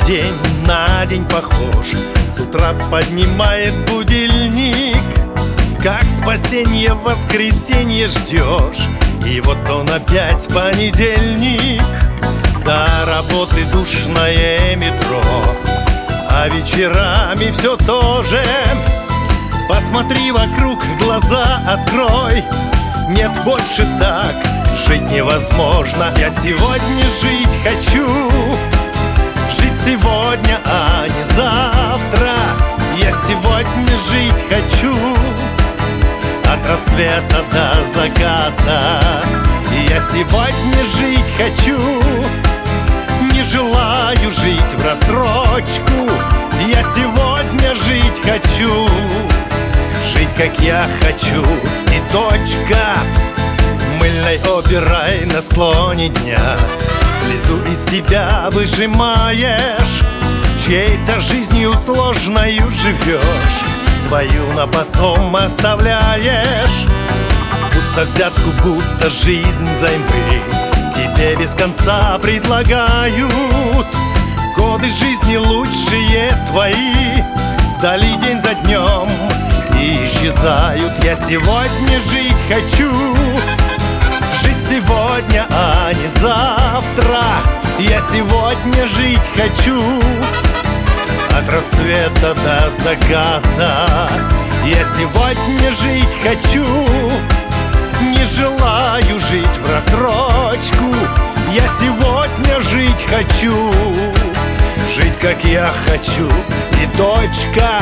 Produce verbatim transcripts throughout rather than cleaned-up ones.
день на день похож. С утра поднимает будильник, как спасенье в воскресенье ждешь. И вот он опять понедельник. До работы душное метро, а вечерами все то же. Посмотри вокруг, глаза открой. Нет, больше так жить невозможно. Я сегодня жить хочу, жить сегодня, а не завтра. Я сегодня жить хочу, от рассвета до заката. Я сегодня жить хочу, не желаю жить в рассрочку. Я сегодня жить хочу, жить как я хочу, и точка. Мыльной оперой на склоне дня слезу из себя выжимаешь. Чьей-то жизнью сложною живешь, свою на потом оставляешь. Будто взятку, будто жизнь взаймы тебе без конца предлагают. Годы жизни лучшие твои вдали день за днем и исчезают. Я сегодня жить хочу, жить сегодня, а не завтра. Я сегодня жить хочу, от рассвета до заката. Я сегодня жить хочу, не желаю жить в рассрочку. Я сегодня жить хочу, жить как я хочу, и точка.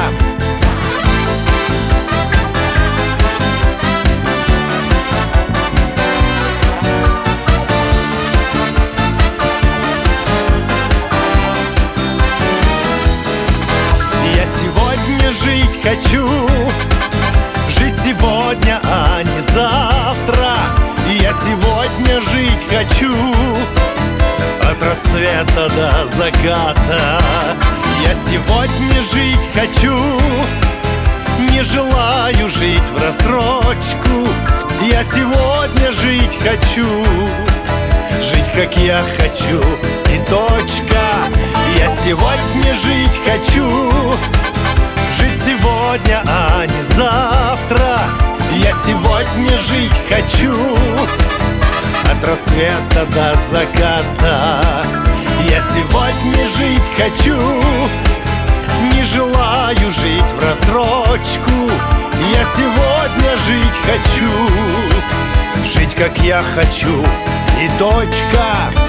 Я сегодня жить хочу, жить сегодня, а не завтра. Я сегодня жить хочу, от рассвета до заката. Я сегодня жить хочу, не желаю жить в рассрочку. Я сегодня жить хочу, жить как я хочу, и точка. Я сегодня жить хочу, жить сегодня, а не завтра. Я сегодня жить хочу, от рассвета до заката. Я сегодня жить хочу, не желаю жить в рассрочку. Я сегодня жить хочу, жить как я хочу, и точка.